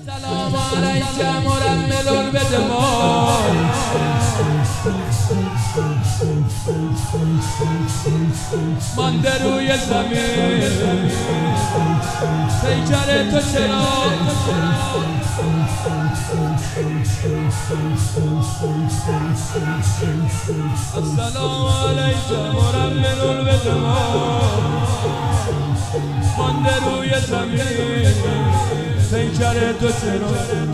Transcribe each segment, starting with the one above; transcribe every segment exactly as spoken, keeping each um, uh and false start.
السلام علیک مرمل البدمار مانده روی زمین پیکر تو چرا السلام علیک مرمل البدمار مانده روی زمین پیکر تو چرا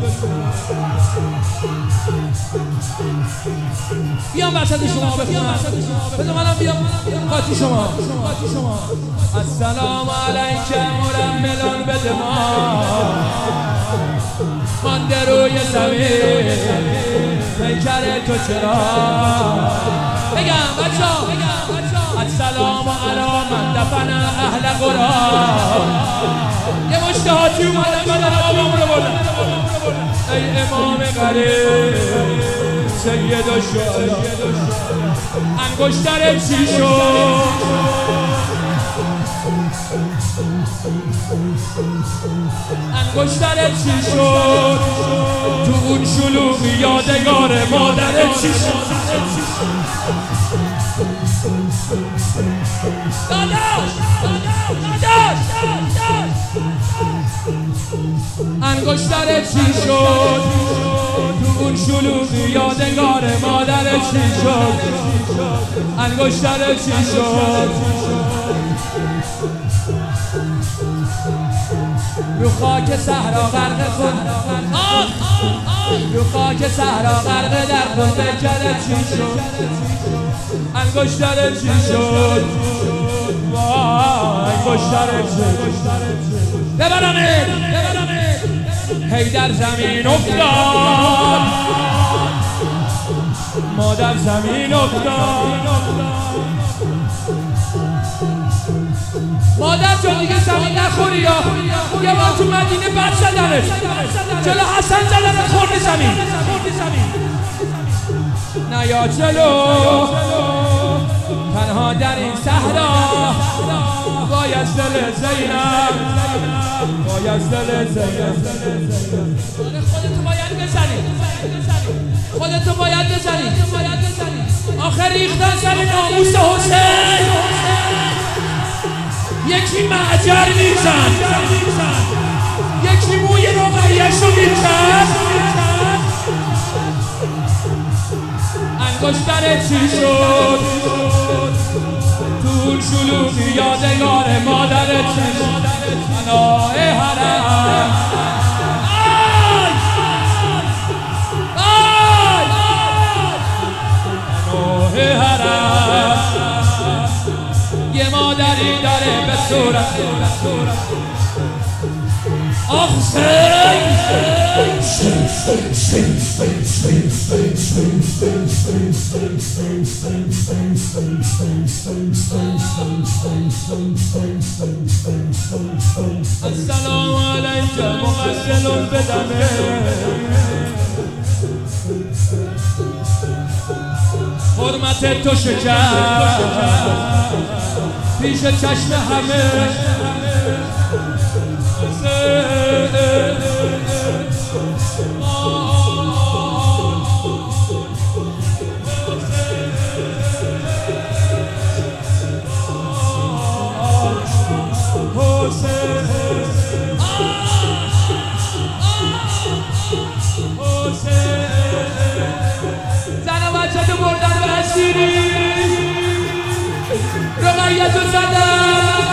بیام وسط شما بخونم بذار منم بیام قاطی شما السلام علیک مرمل البدمار مانده روی زمین پیکر تو چرا بگم بچه‌ها السلام علی من دفن اهل قرآن یه مشتهاتی اومدن بدن آبمون رو بردن ای امام غریب سید و شهدا انگشتر چی شد انگشتر چی شد تو اون شلوغی یادگار مادر چی شد داداش داداش انگشتر چی شد تو اون شلوغی یادگار مادر چی شد انگشتر چی شد رو خاک صحرا غرق خود رو خاک صحرا غرق در خود پیکر چی شد انگشتر چی شد انگشتر چی شد ببرمه هی در زمین افتاد ما در زمین افتاد مادر جان دیگه زمین نخوری یا یه بار تو مدینه بد زدنش جلو حسن زدنش خورد زمین نه یا جلو تنها در این صحرا باید دل زینب باید دل زینب خودتو باید بزنی خودتو باید بزنی آخر ریختن سر ناموس حسین یکی معجر میزن یکی موی رقیه‌شو میکن انگشتر چی شد تو شلوغی یادگار مادر چی شد پناه حرم پناه حرم یه مادری داره به صورت آخ السلام علیک مغسل بدمه حرمت تو شکر پیش چشم همه زن و بچه تو بردن به اسیری رقیه‌تو زدن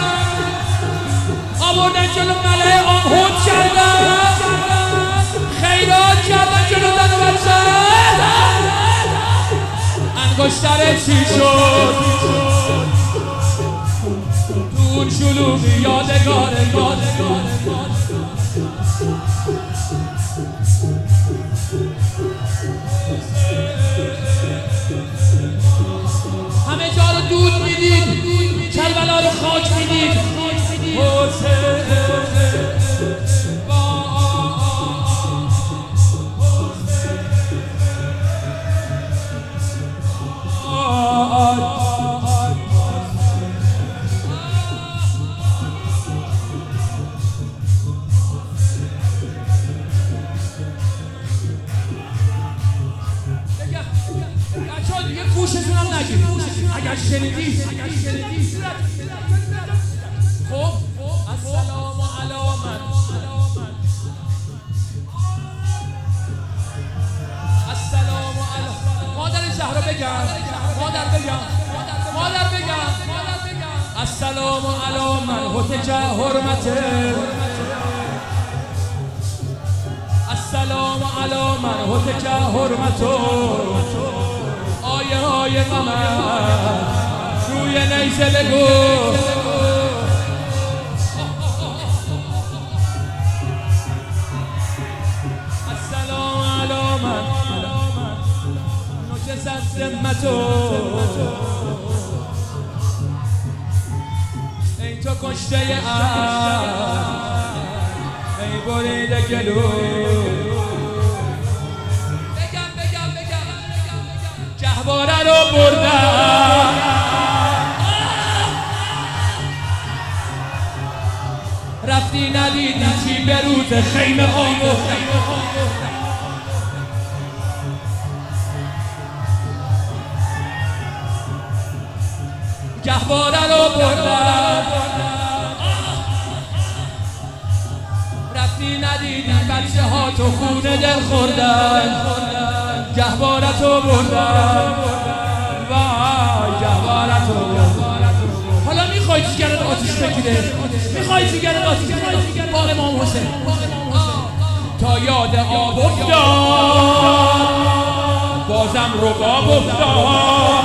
آوردن جلو ملعه آهود کردن خیرات کردن جلو زن و بچه انگشتر چی شد تو اون شلوغی یادگار یادگار همه جا رو دود میدید کربلا رو خاک میدید اگر شنیدی خب السلام علی من السلام علی مادر زهرا بگم مادر بگم مادر بگم السلام علی من هتک حرمته السلام علی من هتک حرمتو آیه های قمر روی نیزه بگو السلام علی من نجست ذمتو ای تو کشته ام ای بریده گلو بگم بگم بگم جهواره رو بردم رفتی ندیدی چی به روز خیمه آموختم گهواره رو بردم رفتی ندیدی بچه ها تو خونه دل خوردن گهواره تو بردم وای گهواره تو بردم حالا میخوای جیگرت آتیش بگیره میخوای جیگرت آتیش بگیره باغ امام حسین تا یاد آب افتاد بازم رباب افتاد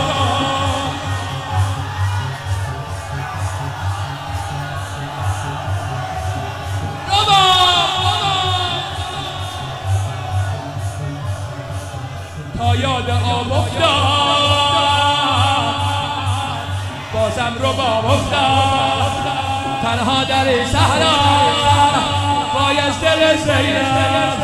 تا یاد آب افتاد بازم رباب افتاد تنها در صحرا باید دل زینب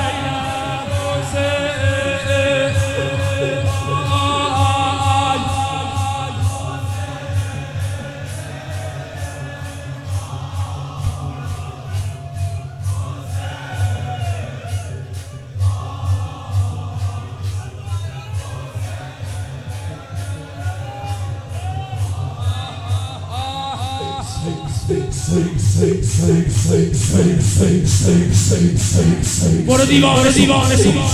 برو دیوانه دیوانه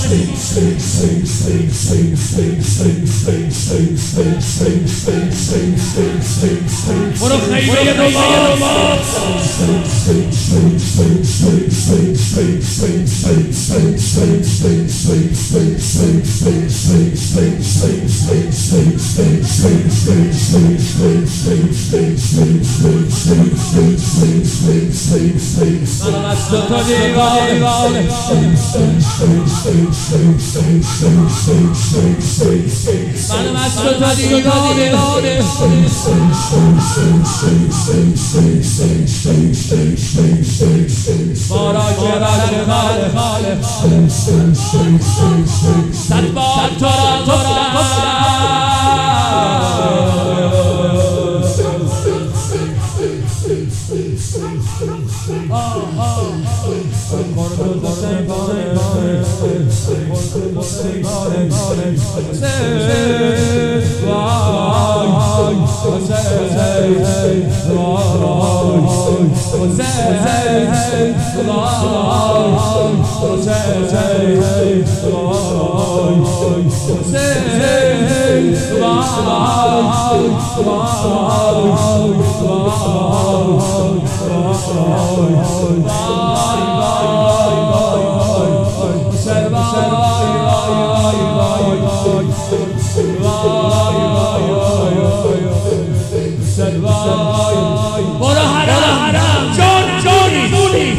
برو خیمه رباب منم از تو تا دیوانه منم از تو تا دیوانه مراقبت مال صد بار تو را گفتم برو حرام حرام جان جانی جونی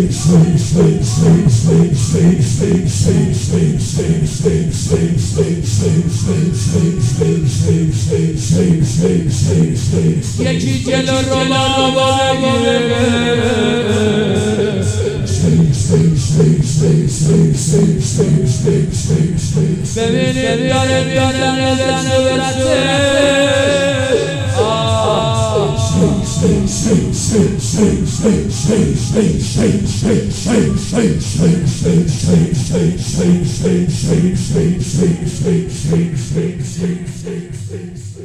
یکی جلو رو ما ببینیم داره بیادن به صورته Shake,